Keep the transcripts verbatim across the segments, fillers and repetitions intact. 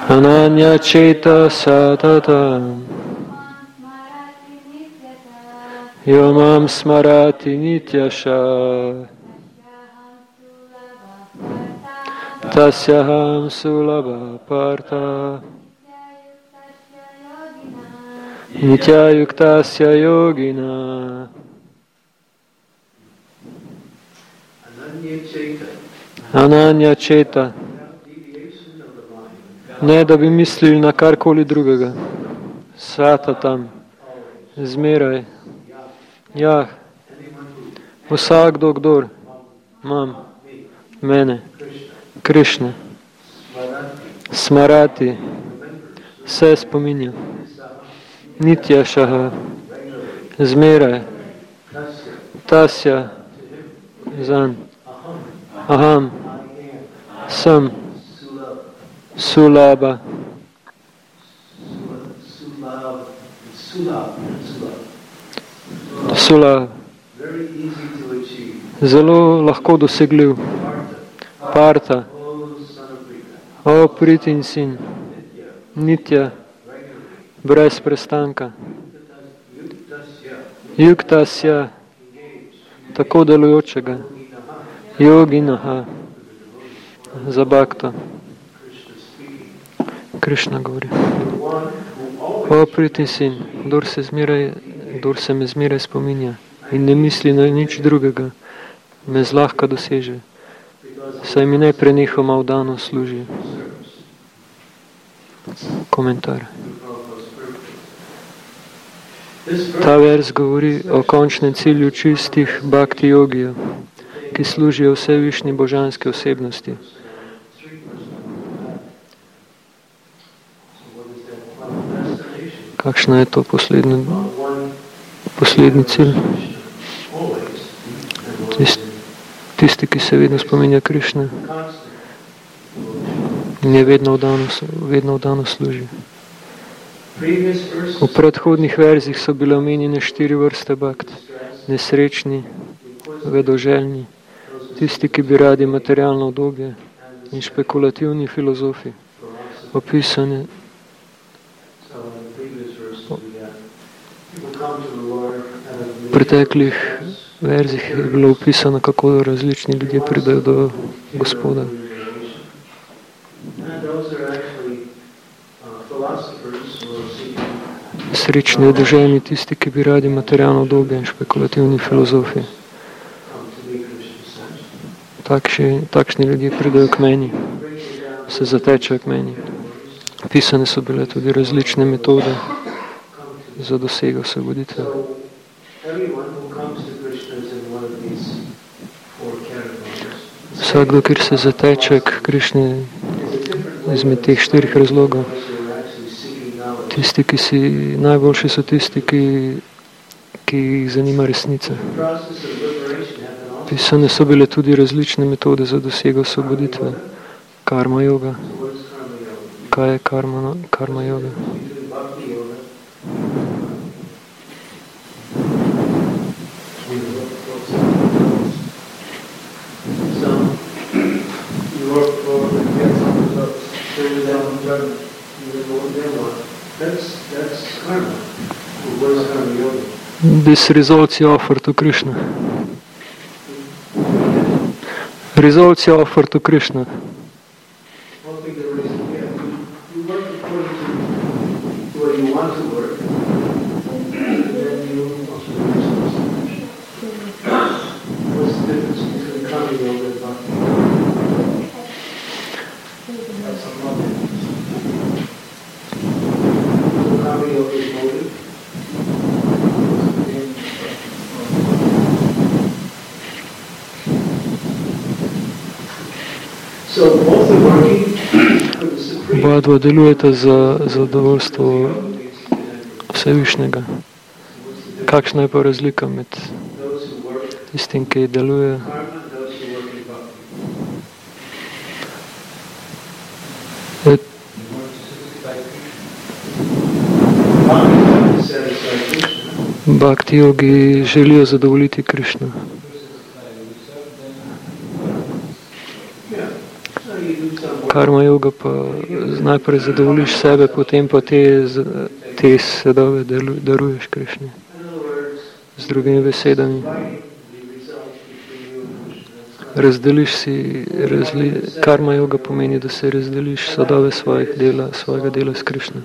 Ananya Cheta Satatam Yomam Smarati Nityasha Tasyaham Sulabha Partha Nityayuktasya Yogina. Ananya Cheta. Ne, da bi mislili na karkoli drugega. Sata tam. Zmeraj. Ja. Vsakdo, kdor. Mam. Mene. Krišna. Smarati. Vse spominja. Nityašaha. Zmeraj. Tasya. Zan. Aham. Sem. Sulabha. Sulabha. Zelo lahko dosegljiv. Partha. O pritin sin. Nitya. Brez prestanka. Yuktasya. Tako delujočega. Yoginaha. Za bhakta. Krišna govori. O pritin sin, kdor se, zmeraj, kdor se me zmeraj spominja in ne misli na nič drugega, me zlahka doseže, saj mi ne prenehoma v danu služi. Komentar. Ta vers govori o končnem cilju čistih bhakti jogijev, ki služijo vse višnji božanske osebnosti. Kakšna je to poslednji, poslednji cilj? Tisti, tisti, ki se vedno spominja Krišne in je vedno vdano, vedno vdano služi. V predhodnih verzih so bile omenjene štiri vrste bhakt. Nesrečni, vedoželjni, tisti, ki bi radi materialno udobje, in špekulativni filozofi. Opisane v preteklih verzih je bilo opisano, kako različni ljudje pridajo do Gospoda. Srečni vedoželjni, tisti, ki bi radi materialno udobje, in špekulativni filozofi. Takši, takšni ljudje pridajo k meni, se zatečajo k meni. Pisane so bile tudi različne metode za dosego osvoboditve. Vsakdo, kjer se zateče k Krišni izmed teh štirih razlogov, tisti, ki si najboljši, so tisti, ki, ki jih zanima resnica. Pisane so bile tudi različne metode za dosego osvoboditve. Karma yoga. Kaj je karma, karma yoga? This results you offer to Krishna. Results you offer to Krishna. Oba dva delujeta za zadovoljstvo Vsevišnjega. Kakšna je pa razlika med tistim, ki deluje Bhakti jogi želijo zadovoljiti Krišno. Karma yoga pa najprej zadovoljiš sebe, potem pa te, te sadove daruješ Krišni. Z drugimi besedami, razdeliš si, razli, karma yoga pomeni, da se razdeliš sadove svojih dela, svojega dela s Krišno.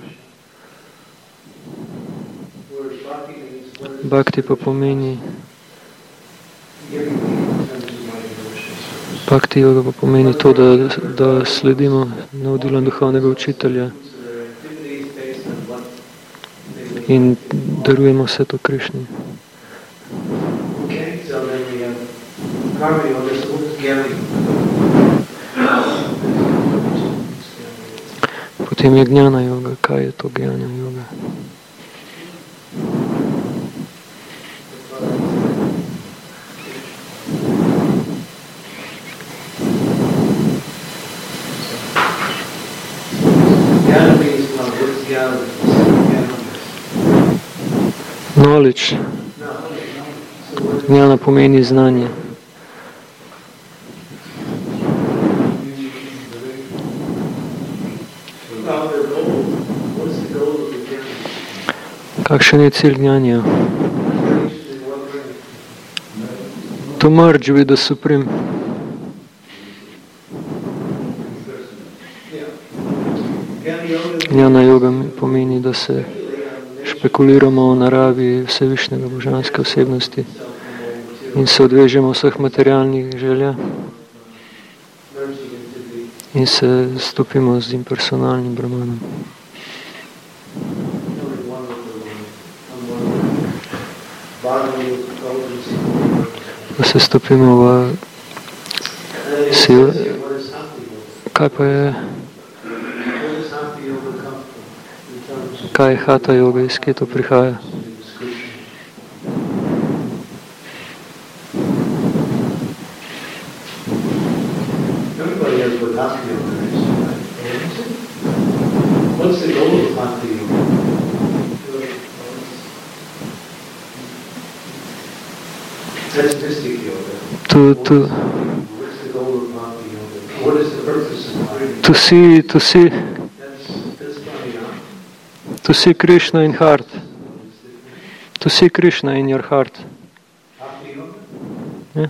Bhakti pa pomeni, Bhakti yoga pa pomeni to, da, da sledimo navodilom duhovnega učitelja in darujemo vse to Krišni. Potem je gnjana yoga. Kaj je to gnjana yoga? Knowledge. Gnjana pomeni znanje. Kakšen je cilj gnjanja? To merge with the Supreme. Gnjana yoga pomeni, da se špekuliramo o naravi vsevišnjega božanske osebnosti in se odvežemo vseh materialnih želja in se stopimo z impersonalnim brahmanom. Da se stopimo v sil. Kaj pa je? Kaj je hatha yoga, iz kje to prihaja? To, to, to see, to see, to see Krishna in heart, to see Krishna in your heart. Yeah.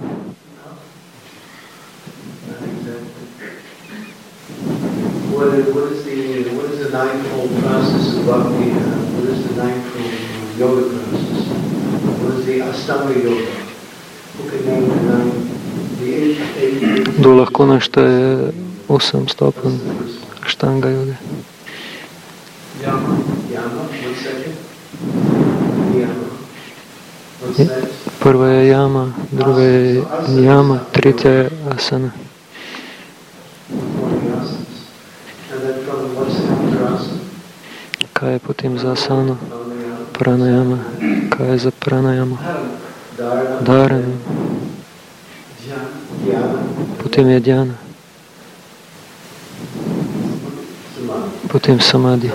What is, what is the what is the ninefold process of bhakti? What is the ninefold yoga process? What is the Astanga yoga? Who can name the nine? The eight, eight, eight. Kdo lahko našteje osem stopenj Ashtanga yoge? Yama, yama. One second. Yama. What's that? Prva je yama, druga je niyama, tretja je asana. Kaj je potem za asano? Pranayama. Kaj je za pranayama? Dharana. Potem je dhyana. Potem samadhi.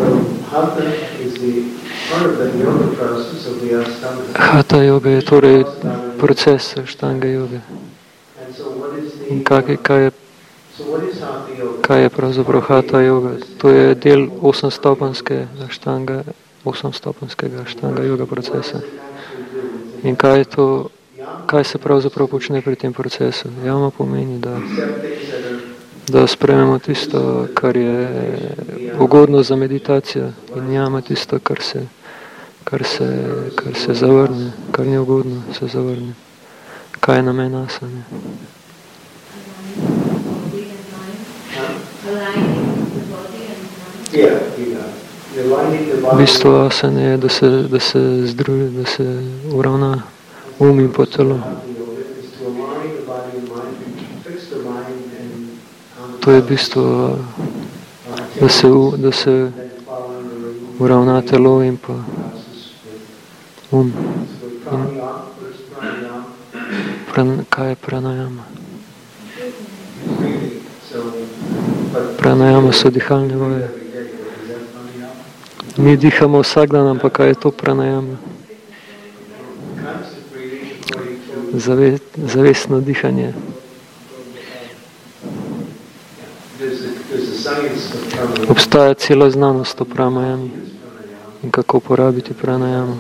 Hatha yoga je torej proces Ashtanga yoga. In kaj, kaj je Kaj je pravzaprav hatha yoga? To je del osemstopenjske aštanga, osemstopenjskega aštanga yoga procesa. In kaj je to, kaj se pravzaprav počne pri tem procesu? Yama pomeni, da, da sprememo tisto, kar je ugodno za meditacijo, in yama tisto, kar se, kar se, kar se zavrne, kar ni ugodno, se zavrne. Kaj je namen asane? Bistvo asane je, da se, da se združi, da se uravna um in po telo. To je bistvo, da se, da se uravna telo in pa um. In pran, kaj je pranayama? Pranayama so dihalne vaje. Mi dihamo vsak dan, ampak kaj je to pranayama? Zave, zavestno dihanje. Obstaja cela znanost o pranajami in kako uporabiti pranajamo.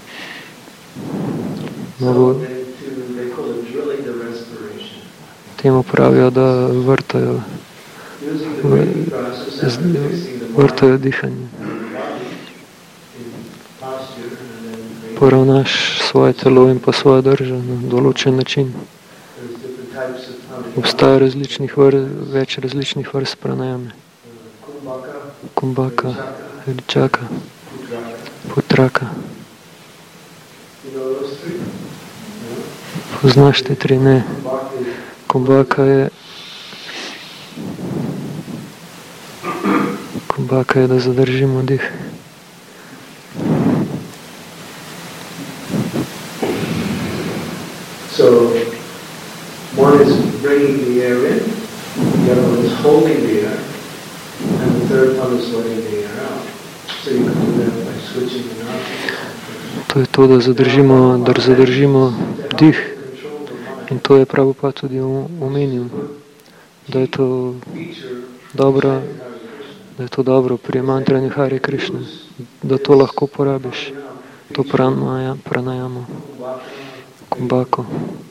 Mnogo temu pravijo, da vrtajo, vrtajo dihanje. Poravnaš svoje telo in pa svojo držo na določen način. Obstaja različnih vr, več različnih vrst pranajame. Kumbhaka, Ričaka, Putraka. Poznaš te tri? Ne. Kumbhaka je Kumbhaka je, da zadržimo dih. So, one is bringing the air in, the other one is holding the air, and the third one is letting the air out. So you can do that by switching it out. To je to, da zadržimo, da zadržimo dih. In to je Prabhupada tudi omenil, da je to dobro, da je to dobro pri mantranju Hare Krishna, da to lahko porabiš, to pranajamo, Kumbhako,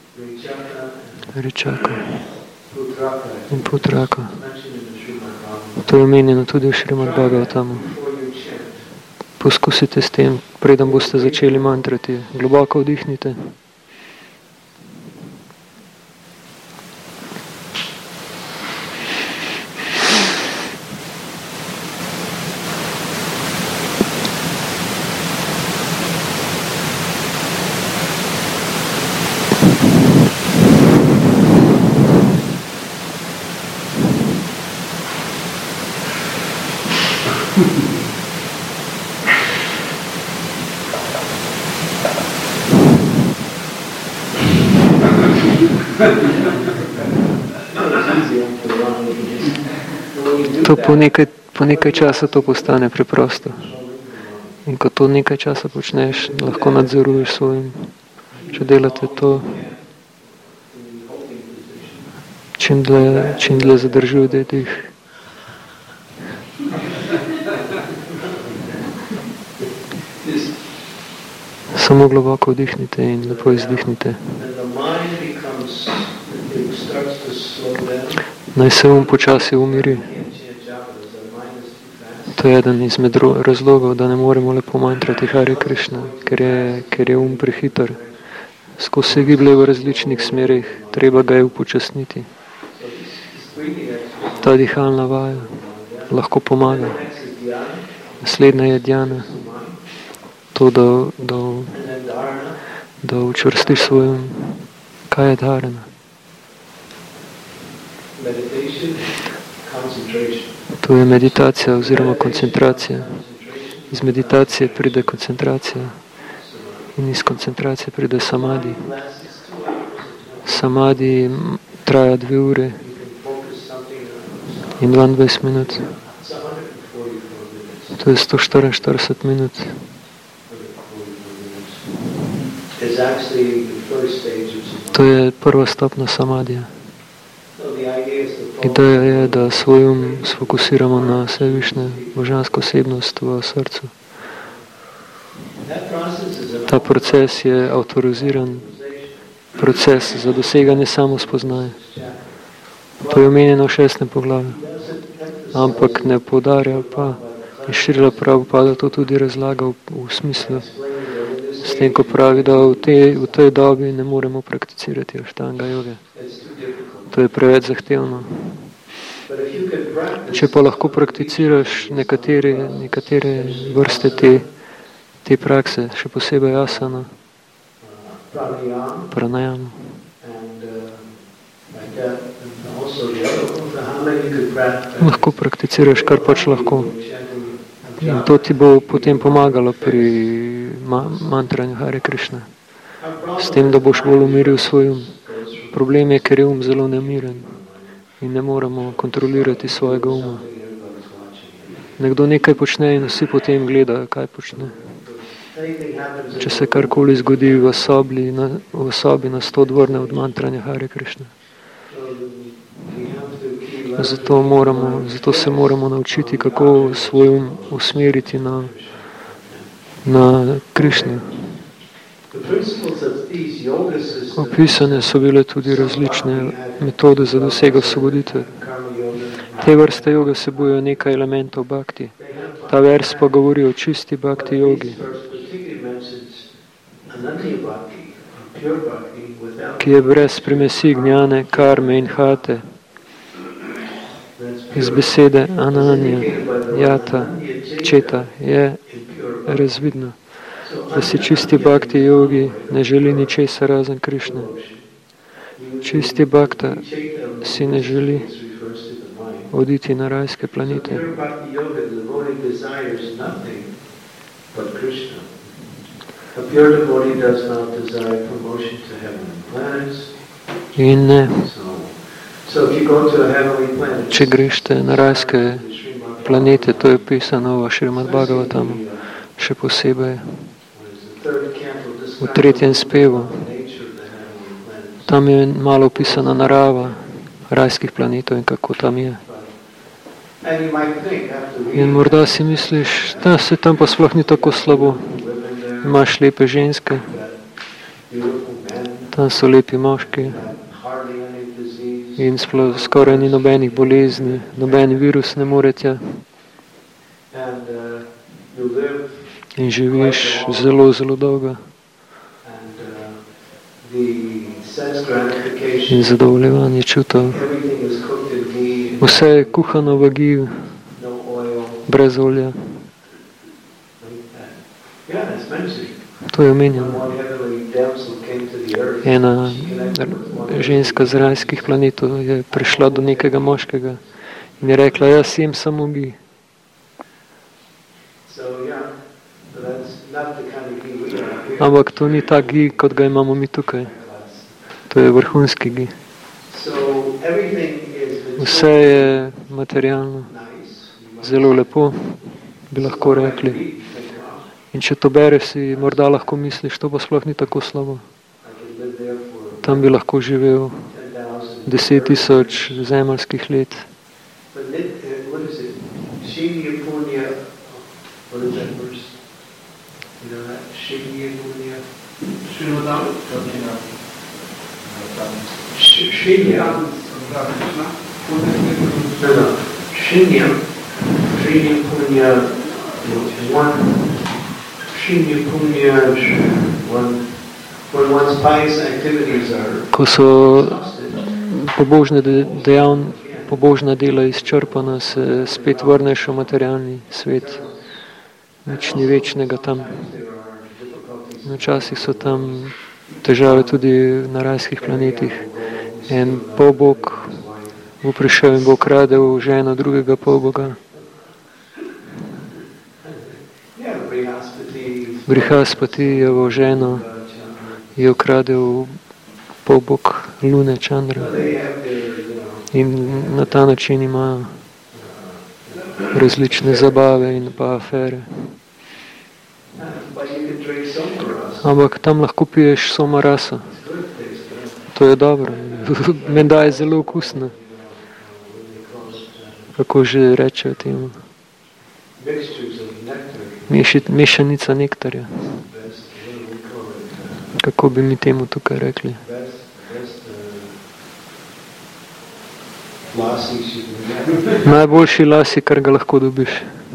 Ričako in Putrako. To je omenjeno tudi v Šrimad Bhagavatamu. Poskusite s tem, preden boste začeli mantrati. Globoko vdihnite. To po nekaj, po nekaj časa to postane preprosto. In ko to nekaj časa počneš, lahko nadzoruješ svojim, če delate to, čim dlje, čim dlje zadržujete dih. Samo globoko vdihnite in lepo izdihnite. Naj se um počasi umiri. To je eden izmed razlogov, da ne moremo lepo mantrati Hare Krishna, ker je, ker je um prehiter. Skozi se giblje v različnih smerih, treba ga je upočasniti. Ta dihalna vaja lahko pomaga. Naslednja je dhyana. To, da, da, da učvrstiš svoj um. Kaj je dharana? To je meditacija oziroma koncentracija. Iz meditacije pride koncentracija in iz koncentracije pride samadhi. Samadhi traja dve ure in dvaindvajset minut. To je sto štiriinštirideset minut. To je prva stopna samadija. Ideja je, da svoj um sfokusiramo na Vsevišnjo božansko osebnost v srcu. Ta proces je avtoriziran proces za doseganje samospoznaje. To je omenjeno v šestem poglavju. Ampak ne poudarja pa, in Šrila Prabhupada to tudi razlaga v, v smislu, s tem, ko pravi, da v tej, v tej dobi ne moremo prakticirati aštanga joge. To je preveč zahtevno. Če pa lahko prakticiraš nekatere, nekatere vrste te, te prakse, še posebej asana, pranajama, lahko prakticiraš, kar pač lahko. In to ti bo potem pomagalo pri ma- mantranju Hare Krishna. S tem, da boš bolj umiril svoj um. Problem je, ker je um zelo nemiren in ne moremo kontrolirati svojega uma. Nekdo nekaj počne in vsi potem gledajo, kaj počne. Če se karkoli zgodi v sobi, na, v sobi nas to odvrne od mantranja Hare Krishna. Zato, moramo, zato se moramo naučiti, kako svoj um usmeriti na, na Krišno. Opisane so bile tudi različne metode za dosego osvoboditve. Te vrste joge vsebujejo nekaj elementov bhakti. Ta vers pa govori o čisti bhakti jogi, ki je brez primesi gnjane, karme in hate. Iz besede ananja, jata, četa je razvidno, da si čisti bhakti jogi ne želi ničesar razen Krišne. Čisti bhakta si ne želi oditi na rajske planete. In ne, če grešte na rajske planete, to je pisano v Šrimad Bhagavatamu, še posebej v tretjem spevu. Tam je malo opisana narava rajskih planetov in kako tam je. In morda si misliš, da se tam pa sploh ni tako slabo. Imaš lepe ženske, tam so lepi moški in sploh skoraj ni nobenih bolezni, noben virus ne more tja. In živiš zelo, zelo dolgo. In zadovoljevanje čutov. Vse je kuhano v giju, brez olja. To je omenjeno. Ena ženska z rajskih planetov je prišla do nekega moškega in je rekla, jaz jem samo gi. Ampak to ni tak gi, kot ga imamo mi tukaj. To je vrhunski gi. Vse je materialno, zelo lepo, bi lahko rekli. In če to bereš, si morda lahko misliš, to pa sploh ni tako slabo. Tam bi lahko živel deset tisoč zemeljskih let. Ko so pobožne dejavn, pobožna dela izčrpana, se spet vrneš v materialni svet. Nič ni večnega tam. Včasih so tam težave tudi na rajskih planetih. En polbog bo prišel in bo ukradel ženo drugega polboga. Brihaspati je v ženo je ukradel polbog Lune Čandra. In na ta način imajo različne zabave in pa afere. Ampak tam lahko piješ somarasa. To je dobro. Menda je zelo okusno. Kako že rečejo temu? Mešit, mešanica nektarja. Kako bi mi temu tukaj rekli? Najboljši lasi, kar ga lahko dobiš.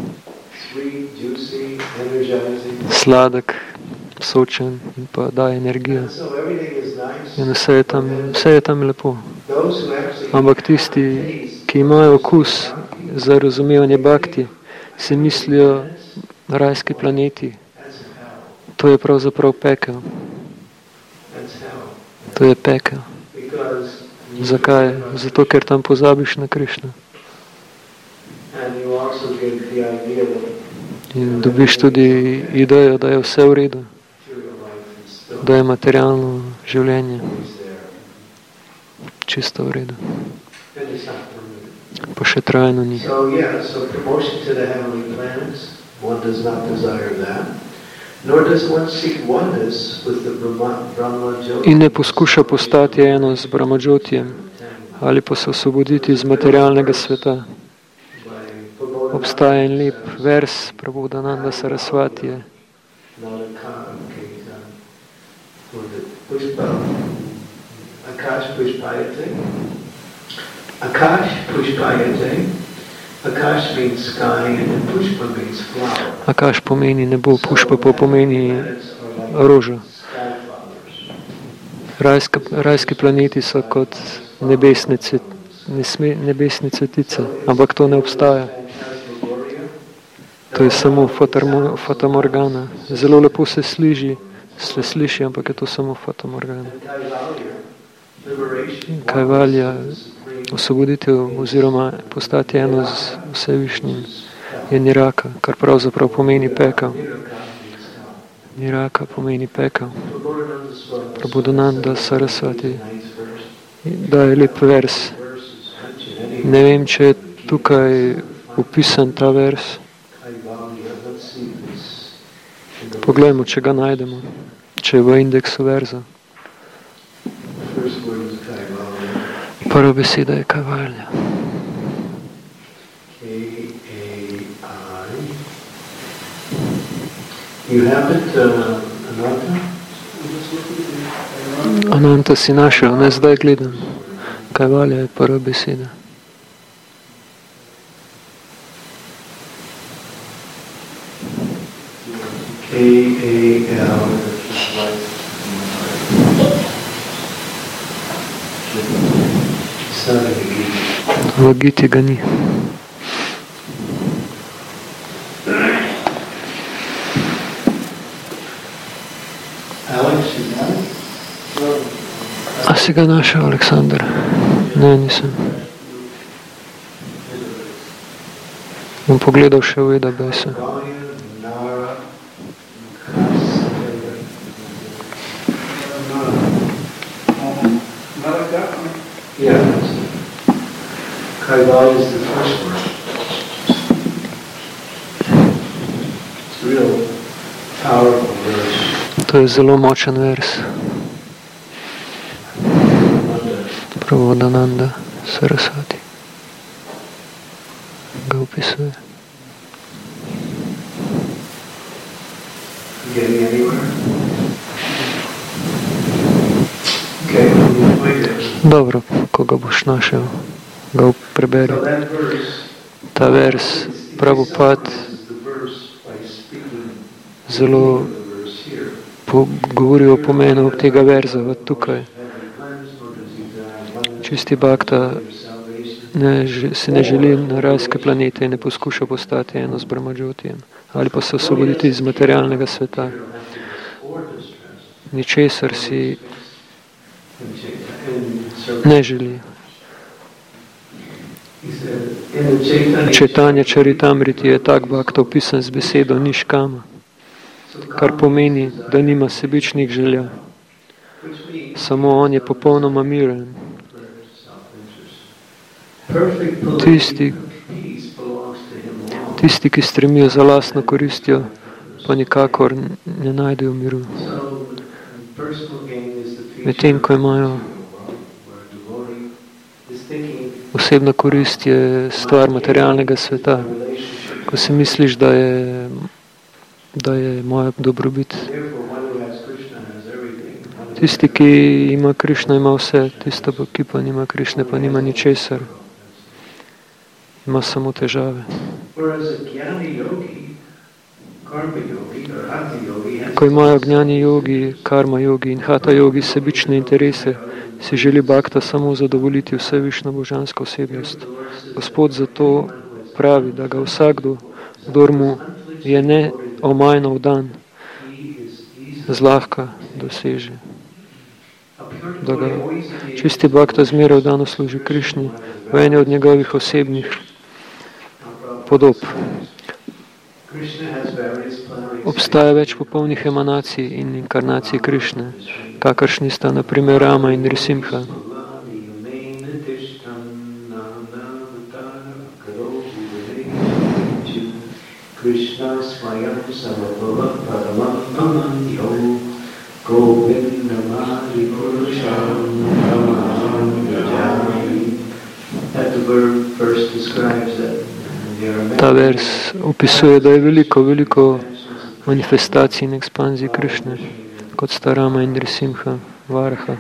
Sladek, sočen in pa daje energijo. In vse je tam, vse je tam lepo. Ampak tisti, ki imajo okus za razumevanje bhakti, si mislijo rajski planeti. To je pravzaprav pekel. To je pekel. Zakaj? Zato, ker tam pozabiš na Krišno. In dobiš tudi idejo, da je vse v redu. Da je materialno življenje čisto v redu. Pa še trajno ni. In ne poskuša postati eno z Brahmadžotijem ali pa se osvoboditi iz materialnega sveta. Obstaja en lep vers Prabodhananda Sarasvatije. Akash pushpayate. Akash pushpayate. Akash means sky and pushpa means flower. Akash pomeni nebo, pushpa pa pomeni roža. Rajska, rajski planeti so kot nebesne, cvet, nesme, nebesne cvetice, ampak to ne obstaja. To je samo fatamorgana. Zelo lepo se sliši, se sliši, ampak je to samo fatamorgana. Kaivalja, osvoboditev oziroma postati eno z Vsevišnjim, je niraka, kar pravzaprav pomeni pekel. Niraka pomeni pekel. Prabodhananda Sarasvati daje lep vers. Ne vem, če je tukaj opisan ta vers. Poglejmo, če ga najdemo, če je v indeksu verza. Prva beseda je Kaivalja. Ananta si našel, ne zdaj gledam. Kaivalja je prva beseda. K A L V Giti ga ni. A si ga našel, Aleksandar? Ne, nisem. Bom pogledal še v database. Yeah. Kaivalya is the first word. It's a real powerful verse. To je zelo močen vers. Prabodhananda Sarasvati ga opisuje. Getting anywhere? Okay, wait it. Dobro, ko ga boš našel, ga preberi. Ta vers, Prabhupada zelo po, govori o pomenu tega verza tukaj. Čisti bhakta ne, se ne želi na rajske planete in ne poskuša postati eno z Brahmadžotijem ali pa se osvoboditi iz materialnega sveta. Ničesar si ne želi. Četanja Čaritamriti je tak bhakta opisan z besedo niškama, kar pomeni, da nima sebičnih želja. Samo on je popolnoma miren. Tisti, tisti, ki stremijo za lastno koristjo, pa nikakor ne najdejo miru. Medtem, ko imajo osebna korist je stvar materialnega sveta. Ko si misliš, da je, da je moja dobrobit. Tisti, ki ima Krišna, ima vse. Tisto, ki pa nima Krišne, pa nima ničesar. Ima samo težave. Ko imajo gnjani jogi, karma jogi in hata jogi sebične interese, si želi bhakta samo zadovoljiti vsevišnjo božansko osebnost. Gospod zato pravi, da ga vsakdo, kdor mu je ne omajno vdan, zlahka doseže. Da ga čisti bhakta zmeraj vdano služi Krišni v eni od njegovih osebnih podob. Obstaja več popolnih emanacij in inkarnacij Krišne, kakršni sta na primer Rama in Nrisimha. Ta vers opisuje, da je veliko, veliko manifestacij in ekspanzij Krišne, kot sta Rama in Nrisimha, Varaha.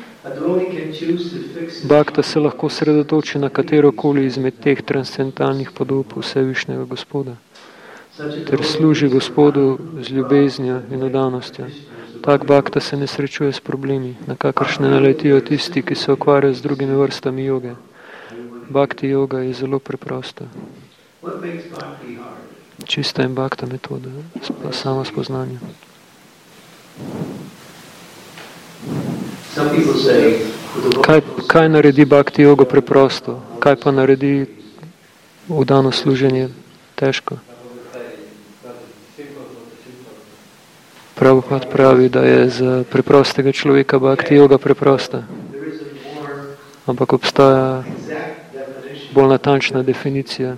Bhakta se lahko sredotoči na katerokoli izmed teh transcendentalnih podob Vsevišnjega Gospoda, ter služi Gospodu z ljubeznijo in odanostjo. Tak bhakta se ne srečuje s problemi, na kakršne naletijo tisti, ki se ukvarjajo z drugimi vrstami joge. Bhakti yoga je zelo preprosta. Čista in bhakta metoda, samo spoznanje. Kaj, kaj naredi bhakti yoga preprosto? Kaj pa naredi vdano služenje težko? Prabhupada pravi, da je za preprostega človeka bhakti yoga preprosta. Ampak obstaja bolj natančna definicija.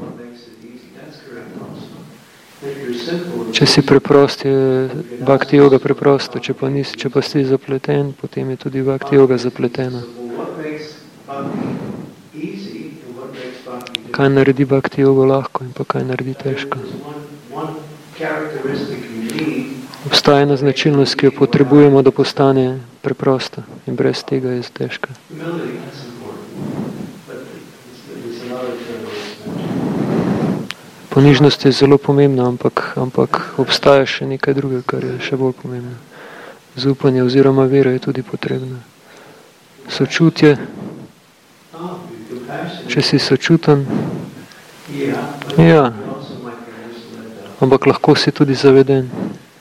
Če si preprost, je bhakti yoga preprosto, če pa, nis, če pa si zapleten, potem je tudi bhakti yoga zapletena. Kaj naredi bhakti yoga lahko in pa kaj naredi težko? Obstaja ena značilnost, ki jo potrebujemo, da postane preprosta in brez tega je težka. Ponižnost je zelo pomembna, ampak, ampak obstaja še nekaj drugega, kar je še bolj pomembno. Zaupanje oziroma vera je tudi potrebna. Sočutje. Če si sočuten, ja, ampak lahko si tudi zaveden.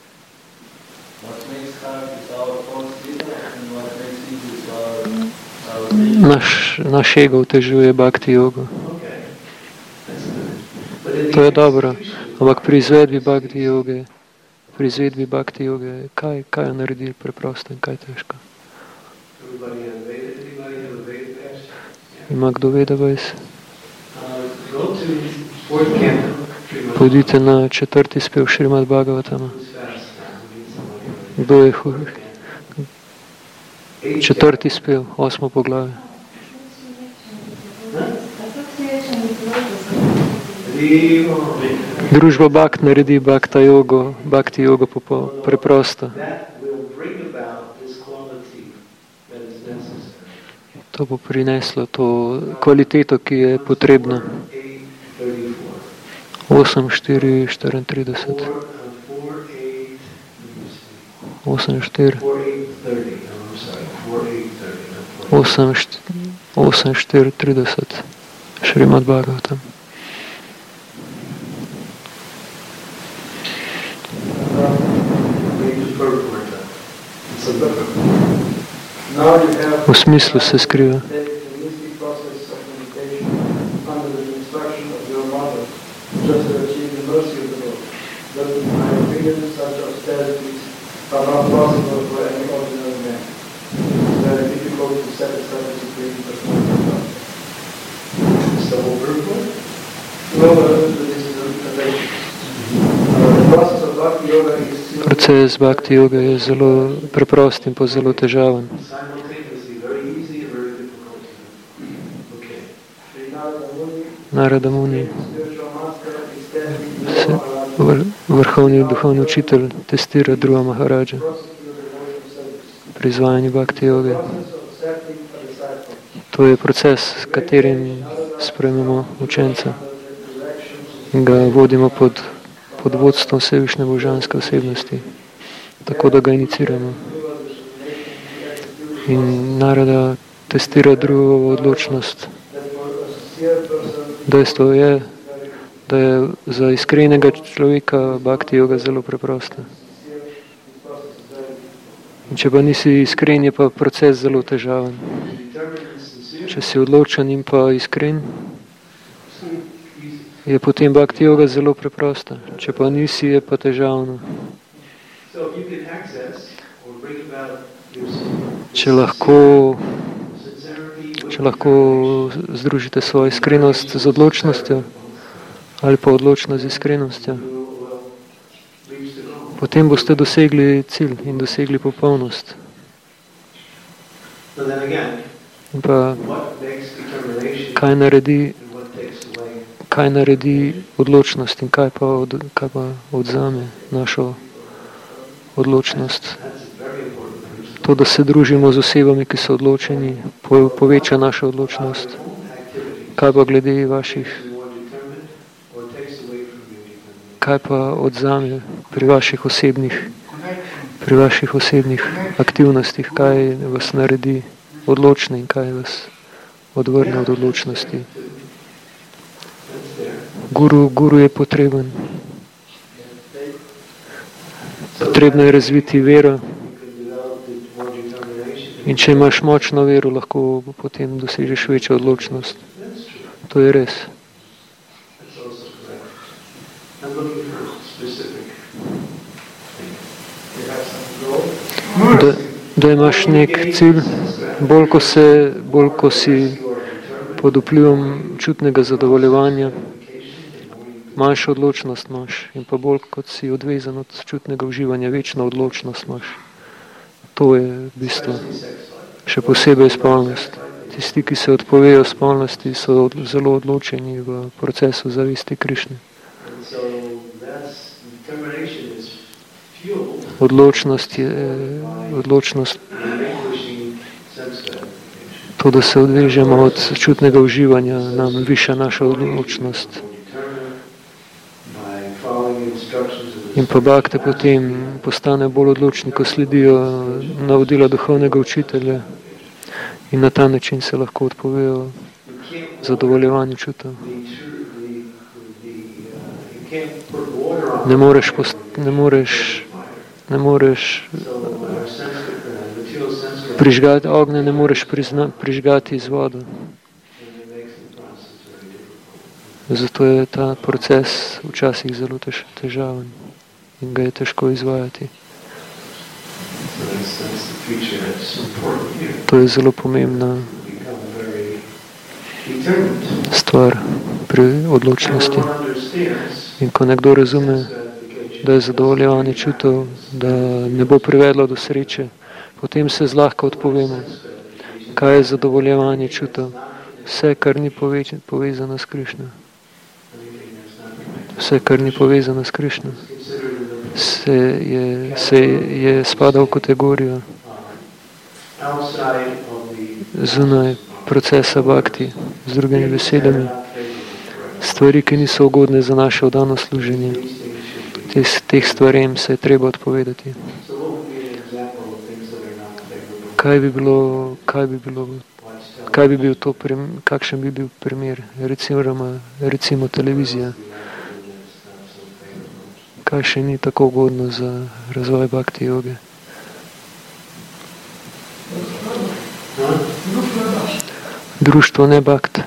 Naš, naš ego otežuje bhakti yogo. To je dobro, ampak pri izvedbi bhakti yoge, pri izvedbi bhakti yoge, kaj, kaj je naredil preprosto in kaj težko? Ima kdo veda vajs? Pojdite na četrti spev Šrimad Bhagavatama. Kdo je hud? Četrti spev, osmo poglavje. Družba Bhakt naredi bhakta jogo, bhakti jogo preprosto. To bo prineslo to kvaliteto, ki je potrebna. osem štiri štiriintrideset. osem štiri. osem štiri trideset. Šrimad Bhagavatam. V smislu se skriva. Proces bhakti yoga je zelo preprost in pa zelo težaven. Narada Muni, vrhovni duhovni učitelj, testira Dhruva Maharaja pri izvajanju bhakti yoge. To je proces, s katerim sprejmemo učenca in ga vodimo pod, pod vodstvom Vsevišnje božanske osebnosti, tako da ga iniciramo. In Narada testira Dhruvovo odločnost. Dejstvo je, da je za iskrenega človeka bhakti yoga zelo preprosta. In če pa nisi iskren, je pa proces zelo težaven. Če si odločen in pa iskren, je potem bhakti yoga zelo preprosta. Če pa nisi, je pa težavno. Če lahko Če lahko združite svojo iskrenost z odločnostjo ali pa odločnost z iskrenostjo, potem boste dosegli cilj in dosegli popolnost. In pa kaj naredi, kaj naredi odločnost in kaj pa, od, kaj pa odzame našo odločnost. To, da se družimo z osebami, ki so odločeni, po, poveča našo odločnost. Kaj pa glede vaših, kaj pa odzame pri vaših osebnih, pri vaših osebnih aktivnostih, kaj vas naredi odločne in kaj vas odvrne od odločnosti. Guru, guru je potreben. Potrebno je razviti vero. In če imaš močno vero, lahko potem dosežeš večjo odločnost. To je res. Da, da imaš nek cilj, bolj ko, se, bolj ko si pod vplivom čutnega zadovoljevanja, manjšo odločnost imaš in pa bolj kot si odvezan od čutnega uživanja, večno odločnost imaš. To je bistvo. Še posebej spolnost. Tisti, ki se odpovejo spolnosti, so od, zelo odločeni v procesu zavesti Krišne. Odločnost je odločnost to, da se odvežemo od čutnega uživanja, nam viša naša odločnost. In pa bakte potem postane bolj odločni, ko sledijo navodila duhovnega učitelja in na ta način se lahko odpovejo zadovoljevanju čutev. Ne moreš, post, ne moreš, ne moreš prižgati ognja, ne moreš prizna, prižgati z vodo. Zato je ta proces včasih zelo tež, težaven in ga je težko izvajati. To je zelo pomembna stvar pri odločnosti. In ko nekdo razume, da je zadovoljevanje čutev, da ne bo privedlo do sreče, potem se zlahka odpovemo. Kaj je zadovoljevanje čutev? Vse, kar ni povezano s Krišno. Vse, kar ni povezano s Krišno, se je, se je spada v kategorijo zunaj procesa bhakti, z drugimi besedami. Stvari, ki niso ugodne za naše vdano služenje. Teh, teh stvarem se je treba odpovedati. Kaj bi bilo, kaj bi bilo, kaj bi bil to, kakšen bi bil primer, recimo, recimo televizija. Kaj še ni tako ugodno za razvoj bhakti joge? Društvo ne bhakt.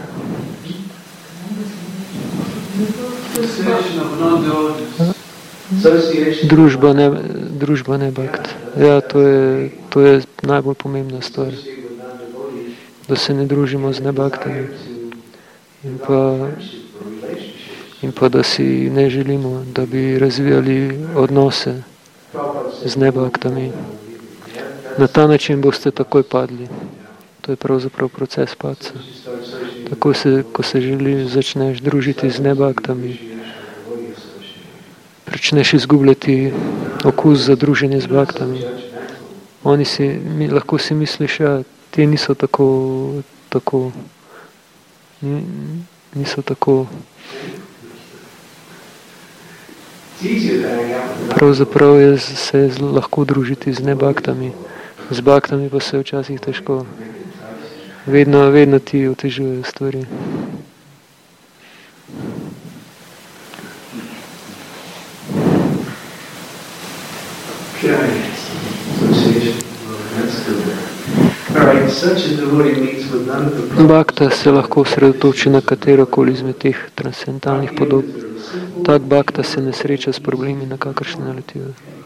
Družba ne, družba ne bhakt. Ja, to je, to je najbolj pomembna stvar. Da se ne družimo z nebhaktami. In pa, in pa da si ne želimo, da bi razvijali odnose z nebhaktami. Na ta način boste takoj padli. To je pravzaprav proces padca. Tako se, ko se želi, začneš družiti z nebhaktami, pričneš izgubljati okus za druženje z bhaktami. Oni si, mi, lahko si misliš, ja, ti niso tako, tako, niso tako. Pravzaprav je, se je lahko družiti z nebhaktami. Z bhaktami pa se je včasih težko. Vedno, vedno ti otežujejo stvari. Bhakta se lahko sredotoči na katerokoli izmed teh transcendentalnih podob. Tak bhakta se ne sreča s problemi, na kakršne naletijo.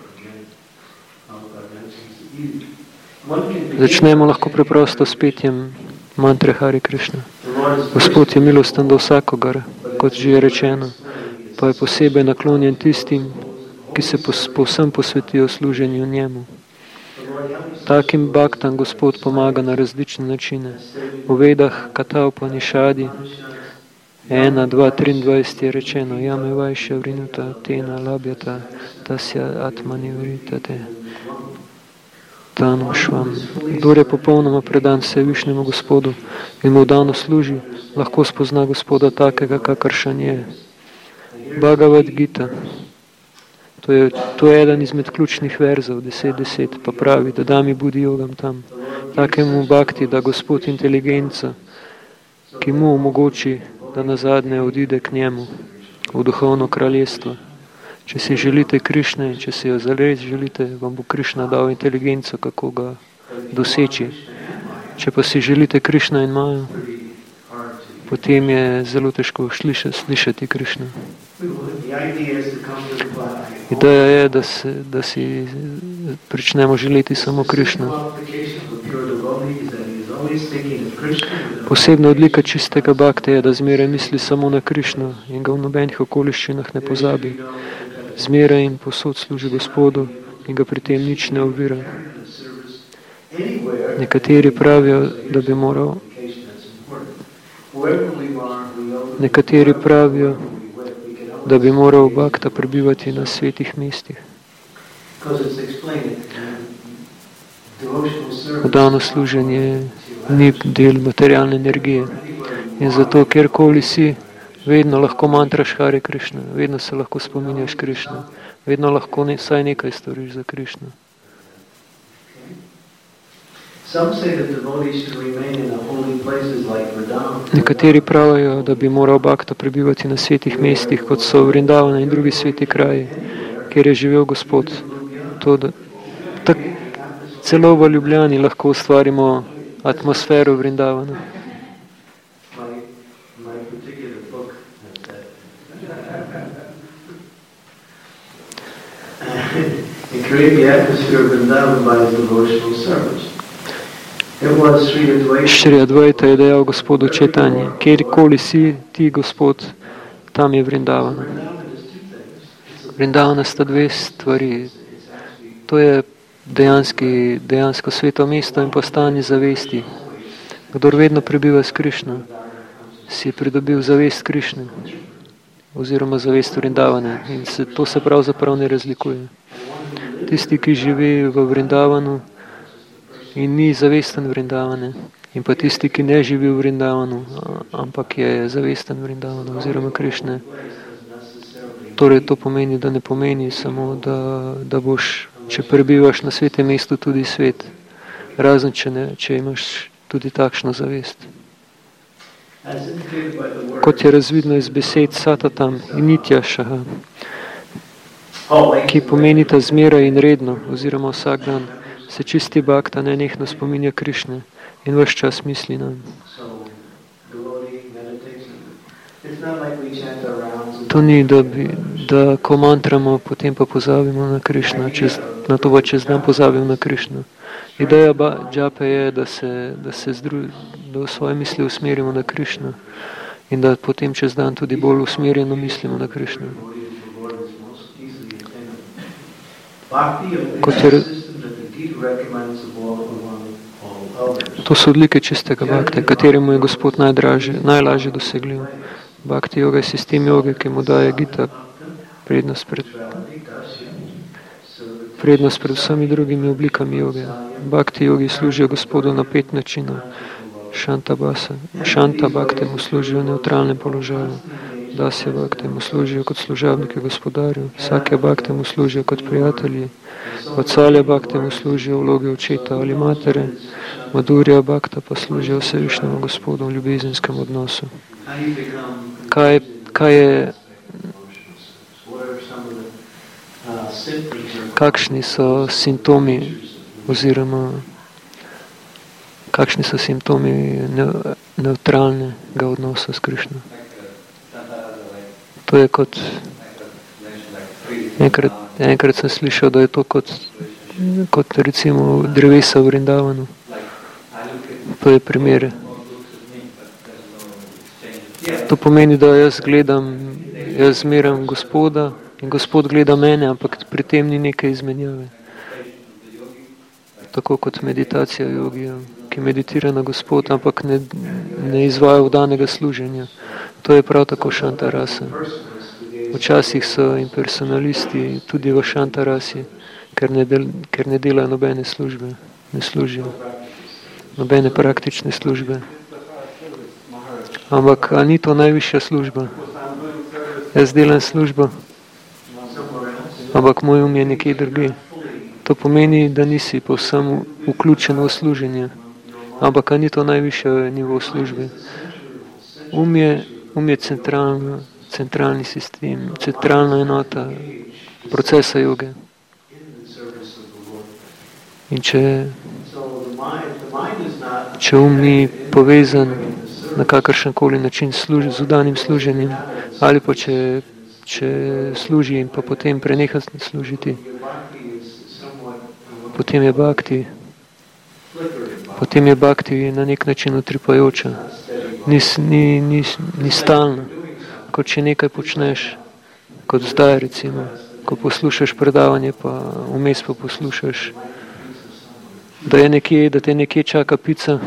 Začnemo lahko preprosto s petjem mantre Hare Krishna. Gospod je milosten do vsakogar, kot že je rečeno, pa je posebej naklonjen tistim, ki se povsem posvetijo služenju njemu. Takim bhaktam Gospod pomaga na različne načine. V Vedah Katha Upanishadi ena, dva, triindvajset je rečeno Jame vajša vrinuta tena labjata tasja atmani vritate tanu švam. Kdor je popolnoma predan Vsevišnjemu Gospodu in mu vdano služi, lahko spozna Gospoda takega, kakršen je. Bhagavad Gita. To je, to je eden izmed ključnih verzov, deset deset, pa pravi, da dami budi jogam tam. Takemu bhakti, da Gospod inteligenca, ki mu omogoči, da nazadnje odide k njemu v duhovno kraljestvo. Če si želite Krišne, če si jo zares želite, vam bo Krišna dal inteligenco, kako ga doseči. Če pa si želite Krišna in Maju, potem je zelo težko slišati Krišna. Ideja je, da, se, da si pričnemo želeti samo Krišna. Posebna odlika čistega bhakte je, da zmeraj misli samo na Krišno in ga v nobenih okoliščinah ne pozabi. Zmeraj in posod služi Gospodu in ga pri tem nič ne ovira. Nekateri pravijo, da bi moral Nekateri pravijo, da bi moral bhakta prebivati na svetih mestih. Vdano služenje ni del materialne energije. In zato, kjerkoli si, vedno lahko mantraš Hare Krišna, vedno se lahko spominjaš Krišna, vedno lahko ne, saj nekaj storiš za Krišna. Nekateri pravijo, da bi moral bhakta prebivati na svetih mestih, kot so Vrindavana in drugi sveti kraji, kjer je živel Gospod. To, da, tak, celo v Ljubljani lahko ustvarimo atmosfero Vrindavana. And create the atmosphere of Vrindavan by his devotional service. Šri Advaita je dejal Gospodu Četanje, kjerkoli si ti, Gospod, tam je Vrindavana. Vrindavana sta dve stvari. To je dejanski, dejansko sveto mesto in postanje zavesti. Kdor vedno prebiva s Krišno, si pridobil zavest Krišne oziroma zavest Vrindavane. In se, to se pravzaprav ne razlikuje. Tisti, ki živi v Vrindavanu, in ni zavesten Vrindavane. In pa tisti, ki ne živi v Vrindavanu, ampak je zavesten Vrindavanu oziroma Krišne. Torej, to pomeni, da ne pomeni samo, da, da boš, če prebivaš na svetem mestu, tudi svet. Razen, če, ne, če imaš tudi takšno zavest. Kot je razvidno iz besed Satatam in Nityašaha, ki pomenita zmeraj in redno oziroma vsak dan, se čisti bhakta nenehno spominja Krišne in ves čas misli nam. To ni, da, bi, da ko mantramo, potem pa pozabimo na Krišna, čez, na to pa čez dan pozabimo na Krišna. Ideja džape je, da se, da se zdru, da v svoje misli usmerimo na Krišna in da potem čez dan tudi bolj usmerjeno mislimo na Krišna. Kot je, to so odlike čistega bhakte, kateremu je Gospod najdraže, najlažje dosegljiv. Bhakti yoga je sistem joge, ki mu daje Gita prednost pred, prednost pred vsemi drugimi oblikami joge. Bhakti yogi služijo Gospodu na pet načinov. Shanta basa, Shanta bhakte mu služijo v neutralnem položaju. Dasya bhakte mu služijo kot služabnike gospodarju. Sakya bhakte mu služijo kot prijatelji. Vatsalya bhakte mu služijo v vlogi očeta ali matere. Madhurya bhakta pa služijo Vsevišnjemu Gospodu v ljubezenskem odnosu. Kaj, kaj je, kakšni so simptomi oziroma kakšni so simptomi ne, neutralnega odnosa s Krišno? To je kot, enkrat, enkrat sem slišal, da je to kot, kot recimo drevesa v Vrindavanu. To je primer. To pomeni, da jaz gledam, jaz zmeram Gospoda in Gospod gleda mene, ampak pri tem ni neke izmenjave. tako kot meditacija jogija, ki meditira na Gospod, ampak ne, ne izvaja vdanega služenja. To je prav tako šantarasa. Včasih so impersonalisti tudi v šantarasi, ker ne, del, ker ne delajo nobene službe, ne služijo nobene praktične službe. Ampak, a ni to najvišja služba? Jaz delam službo, ampak moj um je nekje druge. To pomeni, da nisi povsem vključen v služenje. Ampak, a ni to najvišja nivo službe? Um je, um je centralna, centralni sistem, centralna enota procesa joge. In če, če um ni povezan na kakršenkoli način služi, z vdanim služenjem, ali pa če, če služi in pa potem preneha služiti, potem je bhakti, potem je bhakti na nek način utripajoča. Ni, ni, ni, ni stalna. Kot če nekaj počneš, kot zdaj recimo, ko poslušaš predavanje, pa vmes pa poslušaš, da je nekje, da te nekje čaka pica,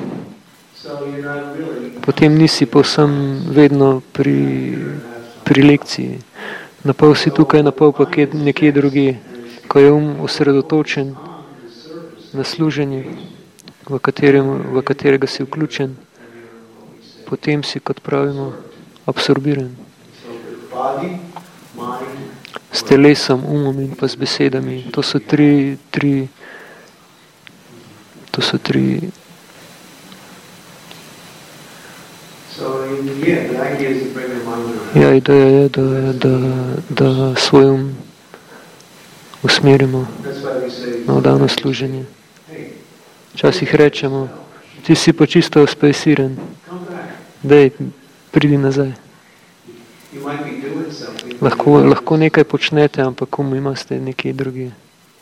potem nisi povsem vedno pri, pri lekciji. Na pol si tukaj, na pol pa nekje drugi. Ko je um osredotočen na služenje, v, katerem, v katerega si vključen, potem si, kot pravimo, absorbiran. S telesom, umom in pa s besedami. To so tri, tri, to so tri Ja, ideja je, da, da, da svoj um usmerimo na vdano služenje. Včasih rečemo, ti si pa čisto spesiran, dej, pridi nazaj. Lahko, lahko nekaj počnete, ampak um imate nekaj drugi.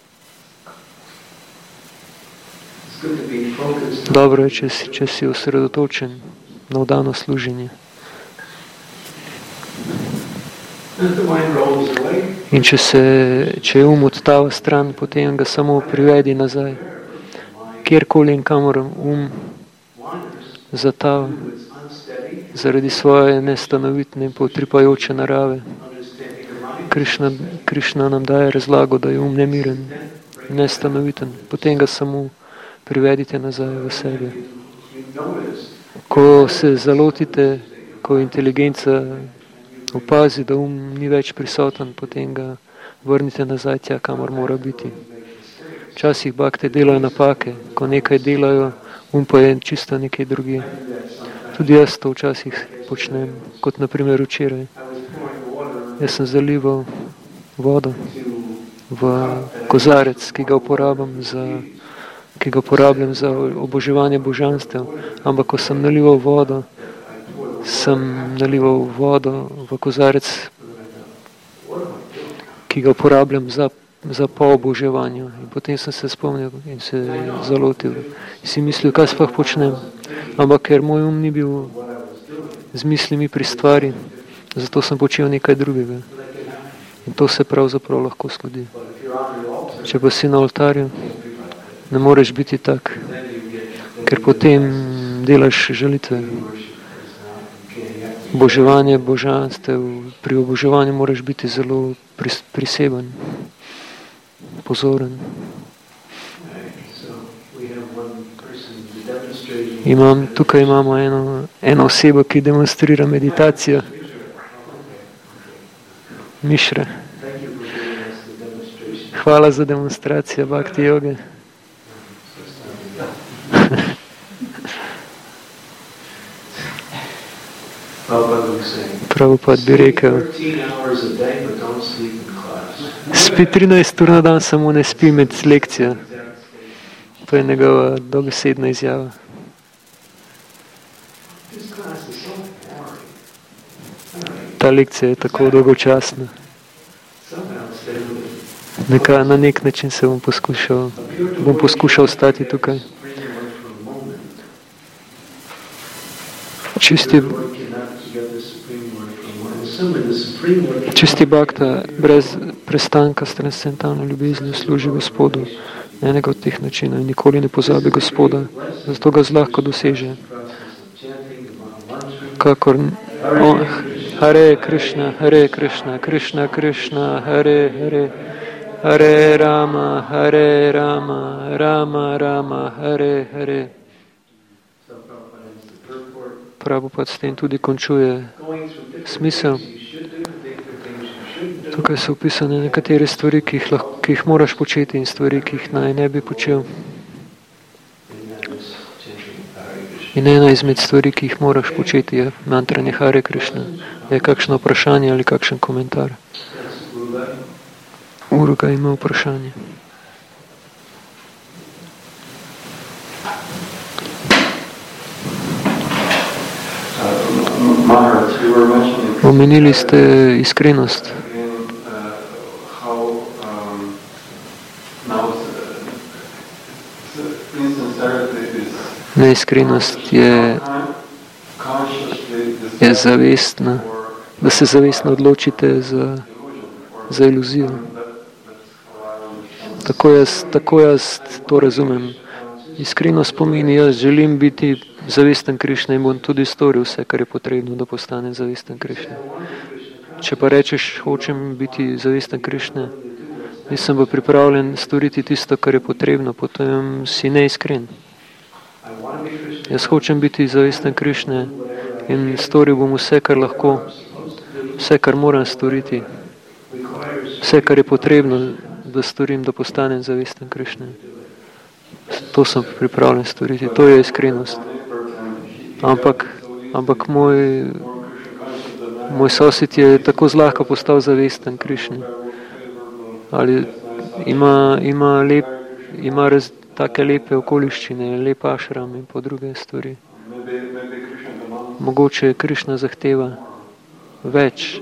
Dobro je, če si, če si osredotočen na vdano služenje. In če se, če je um odtava stran, potem ga samo privedi nazaj. Kjerkoli in kamor um zatava zaradi svoje nestanovitne in potripajoče narave. Krišna, Krišna nam daje razlago, da je um nemiren, nestanoviten. Potem ga samo privedite nazaj v sebe. Ko se zalotite, ko inteligenca opazi, da um ni več prisoten, potem ga vrnite nazaj tja, kamor mora biti. Včasih bhakte delajo napake, ko nekaj delajo, um pa je čisto nekaj drugi. Tudi jaz to včasih počnem, kot na primer včeraj. Jaz sem zalival vodo v kozarec, ki ga uporabljam za, ki ga uporabljam za oboževanje božanstev, ampak ko sem nalival vodo, sem nalival vodo v kozarec, ki ga uporabljam za, za pooboževanje. In potem sem se spomnil in se zalotil. In si mislil, kaj sploh počnem. Ampak ker moj um ni bil z mislimi pri stvari, zato sem počel nekaj drugega. In to se pravzaprav lahko zgodi. Če pa si na oltarju, ne moreš biti tak, ker potem delaš žalitve. Oboževanje božanstev, pri oboževanju moraš biti zelo priseben, pozoren. Imam, tukaj imamo eno, eno osebo, ki demonstrira meditacijo. Mišra. Hvala za demonstracijo bhakti joge. Prabhupada bi rekel, spi trinajst ur na dan, samo ne spi med lekcijo. To je njegova dobesedna izjava. Ta lekcija je tako dolgočasna. Neka, na nek način se bom poskušal, bom poskušal stati tukaj. Čisti, čisti bhakta brez prestanka s transcendentalno ljubeznijo služi Gospodu. enega od teh načinov in nikoli ne pozabi Gospoda, zato ga zlahka doseže. Kakor oh, Hare Krishna, Hare Krishna, Krishna Krishna, Hare Hare, Hare Rama, Hare Rama, Rama Rama, Hare Hare. Prabhupada s tem tudi končuje smisel. Tukaj so opisane nekatere stvari, ki jih, lahko, ki jih moraš početi in stvari, ki jih naj ne bi počel. In ena izmed stvari, ki jih moraš početi, je mantranje Hare Krishna. Je kakšno vprašanje ali kakšen komentar? Uruga ima vprašanje. Omenili ste iskrenost. Neiskrenost je, je zavestna, da se zavestno odločite za, za iluzijo. Tako jaz, tako jaz to razumem. Iskrenost pomeni, jaz želim biti zavesten Krišna in bom tudi storil vse, kar je potrebno, da postane zavesten Krišna. Če pa rečeš, hočem biti zavesten Krišna, nisem pa pripravljen storiti tisto, kar je potrebno, potem si neiskren. Jaz hočem biti zavesten Krišne in storil bom vse, kar lahko, vse, kar moram storiti, vse, kar je potrebno, da storim, da postanem zavesten Krišne. To sem pripravljen storiti, to je iskrenost. Ampak, ampak moj, moj sosed je tako zlahka postal zavesten Krišne. Ali ima, ima, lep, ima raz, take lepe okoliščine, lep ašram in po druge stvari. Mogoče Krišna zahteva več.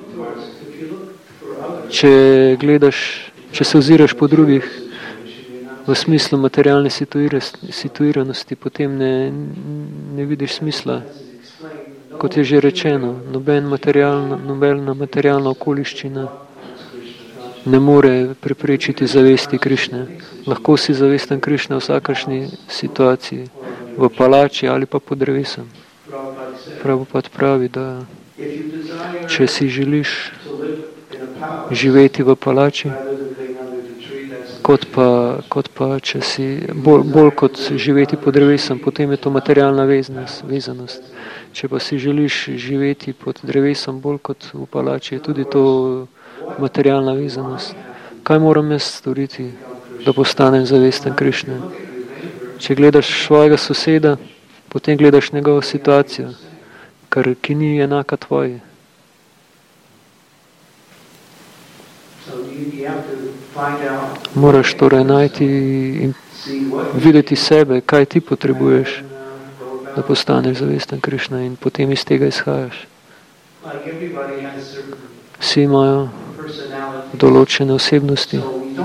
Če gledaš, če se oziraš po drugih v smislu materialne situiranosti, potem ne, ne vidiš smisla. Kot je že rečeno, noben materialna, nobena materialna okoliščina ne more preprečiti zavesti Krišne. Lahko si zavesten Krišne v vsakršni situaciji, v palači ali pa pod drevesom. Prabhupada pravi, da če si želiš živeti v palači, kot pa, kot pa če si bolj, bolj kot živeti pod drevesom, potem je to materialna veznost, vezanost. Če pa si želiš živeti pod drevesom bolj kot v palači, je tudi to materialna vezanost. Kaj moram jaz storiti, da postanem zavesten Krišne? Če gledaš svojega soseda, potem gledaš njegovo situacijo, kar, ki ni enaka tvoji. Moraš torej najti in videti sebe, kaj ti potrebuješ, da postaneš zavesten Krišna in potem iz tega izhajaš. Vsi imajo določene osebnosti.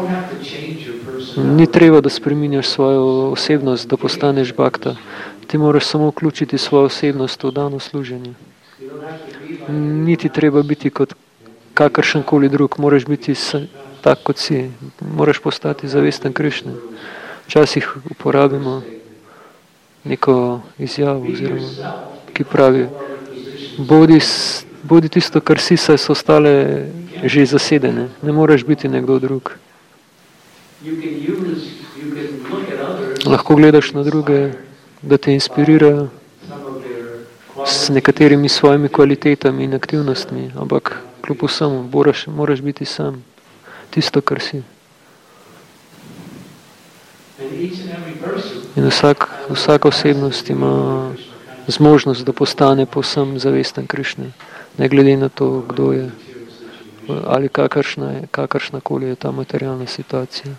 Ni treba, da spreminjaš svojo osebnost, da postaneš bhakta. Ti moraš samo vključiti svojo osebnost v dano služenje. Niti treba biti kot kakršenkoli drug, moraš biti tak, kot si. Moraš postati zavesten Krišne. Včasih uporabimo neko izjavo, oziroma, ki pravi, bodi, bodi tisto, kar si, saj so ostale že zasedene. Ne moraš biti nekdo drug. Lahko gledaš na druge, da te inspirirajo s nekaterimi svojimi kvalitetami in aktivnostmi, ampak kljub vsemu moraš, moraš biti sam. Tisto, kar si. In vsak, vsaka osebnost ima zmožnost, da postane povsem zavesten Krišne, ne glede na to, kdo je ali kakršna, je, kakršna koli je ta materialna situacija.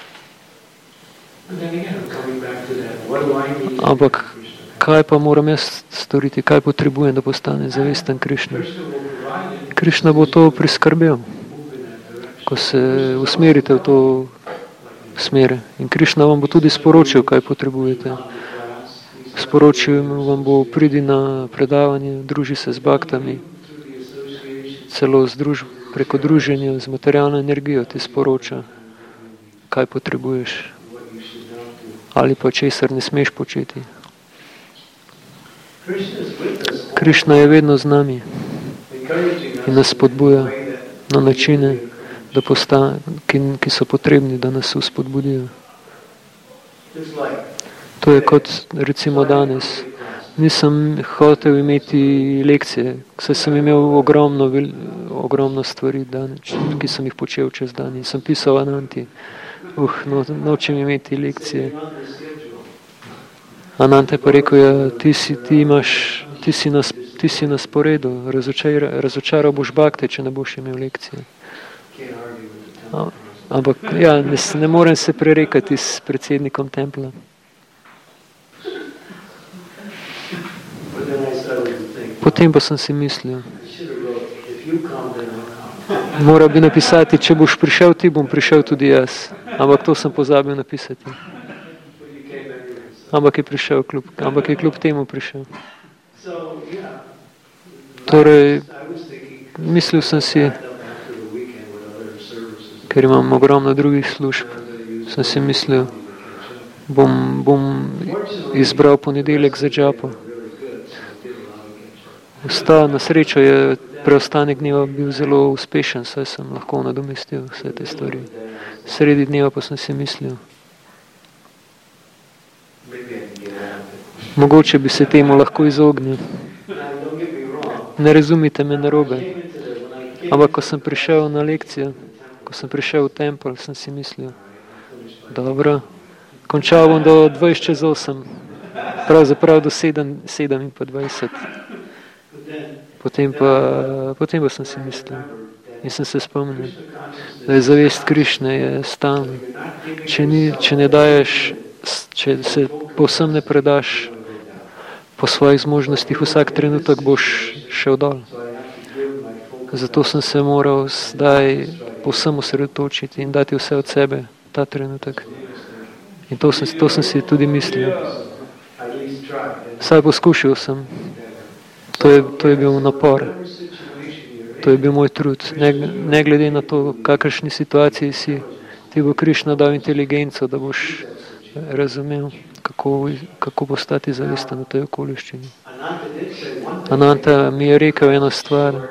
Ampak kaj pa moram jaz storiti, kaj potrebujem, da postane zavesten Krišne? Krišna bo to priskrbel, ko se usmerite v to smer. In Krišna vam bo tudi sporočil, kaj potrebujete. Sporočil vam bo, pridi na predavanje, druži se z bhaktami, celo z druž, preko druženja z materialno energijo ti sporoča, kaj potrebuješ. ali pa česar ne smeš početi. Krišna je vedno z nami in nas spodbuja na načine, da posta, ki, ki so potrebni, da nas spodbudijo. To je kot recimo danes. Nisem hotel imeti lekcije, saj sem imel ogromno, ogromno stvari, dan, ki sem jih počel čez dan in sem pisal Ananti. Uh, no, nočem imeti lekcije. Ananta je pa rekel, ja, ti si, ti imaš, ti si na, ti si na sporedu, razočar, razočaral boš bakte, če ne boš imel lekcije. A, ampak, ja, ne, ne morem se prerekati s predsednikom templa. Potem pa sem si mislil, moral bi napisati, če boš prišel ti, bom prišel tudi jaz. Ampak to sem pozabil napisati. Ampak je prišel, kljub, ampak je kljub temu prišel. Torej, mislil sem si, ker imam ogromno drugih služb, sem si mislil, bom, bom izbral ponedeljek za džapo. Vsta, na srečo je preostanek dneva bil zelo uspešen, saj sem lahko nadomestil vse te stvari. Sredi dneva pa sem si mislil, mogoče bi se temu lahko izognil. Ne razumite me narobe. Ampak ko sem prišel na lekcijo, ko sem prišel v tempel, sem si mislil, dobro, končal bom do dvajset čez osem, pravzaprav do sedem, sedem in pa dvajset. Potem pa, potem pa sem si mislil in sem se spomnil, da je zavest Krišne je stalna. Če, ni, če ne daješ, če se povsem ne predaš po svojih zmožnostih, vsak trenutek boš šel dol. Zato sem se moral zdaj povsem osredotočiti in dati vse od sebe ta trenutek. In to sem, to sem si tudi mislil. Saj poskušal sem. To je, to je bil napor. To je bil moj trud. Ne, ne glede na to, kakršni situaciji si, ti bo Krišna dal inteligenco, da boš razumel, kako, kako postati zavesten v tej okoliščini. Ananta mi je rekel eno stvar.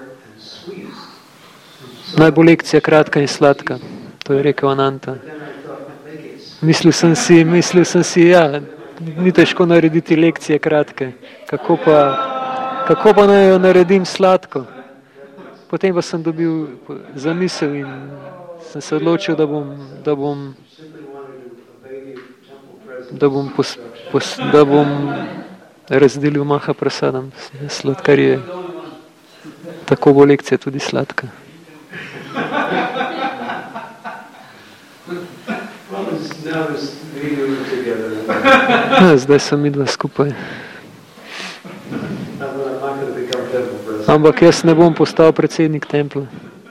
Naj bo lekcija kratka in sladka. To je rekel Ananta. Mislil sem si, mislil sem si, ja, ni težko narediti lekcije kratke. Kako pa, kako pa naj jo naredim sladko? Potem pa sem dobil zamisel in sem se odločil, da bom, da bom, da bom, pos, pos, da bom razdelil Mahaprasadam sladkarije. Tako bo lekcija tudi sladka. Ja, zdaj sem midva skupaj. Ampak jaz ne bom postal predsednik templa.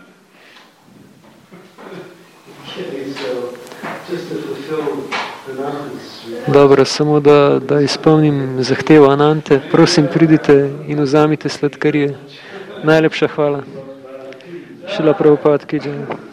Dobro, samo da, da izpolnim zahtevo Anante. Prosim, pridite in vzamite sladkarije. Najlepša hvala. Šila Prabhupada ki jai.